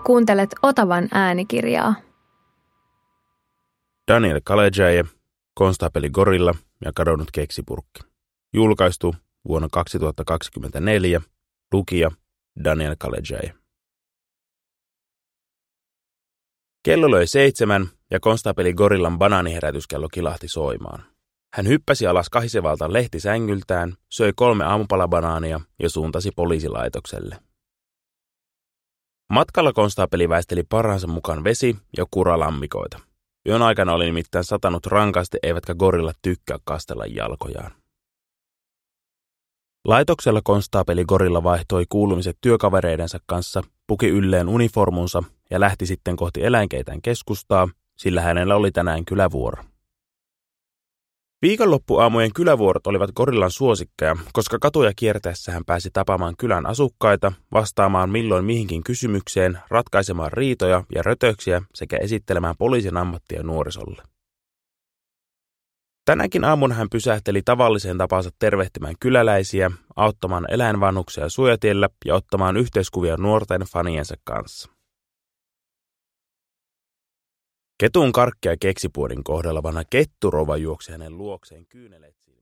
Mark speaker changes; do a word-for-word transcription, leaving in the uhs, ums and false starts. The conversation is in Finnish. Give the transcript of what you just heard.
Speaker 1: Kuuntelet Otavan äänikirjaa.
Speaker 2: Daniel Kalejaye, konstaapeli Gorilla ja kadonnut keksipurkki. Julkaistu vuonna kaksituhattakaksikymmentäneljä. Lukija Daniel Kalejaye. Kello löi seitsemän ja konstaapeli Gorillan banaaniherätyskello kilahti soimaan. Hän hyppäsi alas kahisevalta lehtisängyltään, söi kolme aamupalabanaania ja suuntasi poliisilaitokselle. Matkalla konstaapeli väisteli parhaansa mukaan vesi- ja kuralammikoita. Yön aikana oli nimittäin satanut rankasti, eivätkä gorillat tykkää kastella jalkojaan. Laitoksella konstaapeli Gorilla vaihtoi kuulumiset työkavereidensa kanssa, puki ylleen uniformunsa ja lähti sitten kohti eläinkeitän keskustaa, sillä hänellä oli tänään kylävuoro. Viikonloppuaamujen kylävuorot olivat Gorillan suosikkeja, koska katuja kiertäessä hän pääsi tapaamaan kylän asukkaita, vastaamaan milloin mihinkin kysymykseen, ratkaisemaan riitoja ja rötöksiä sekä esittelemään poliisin ammattia nuorisolle. Tänäkin aamuna hän pysähteli tavalliseen tapansa tervehtimään kyläläisiä, auttamaan eläinvanhuksia suojatiellä ja ottamaan yhteiskuvia nuorten faniensa kanssa. Ketun karkki ja keksipuodin kohdalla vanha ketturouva juoksi hänen luokseen kyyneleet silmät.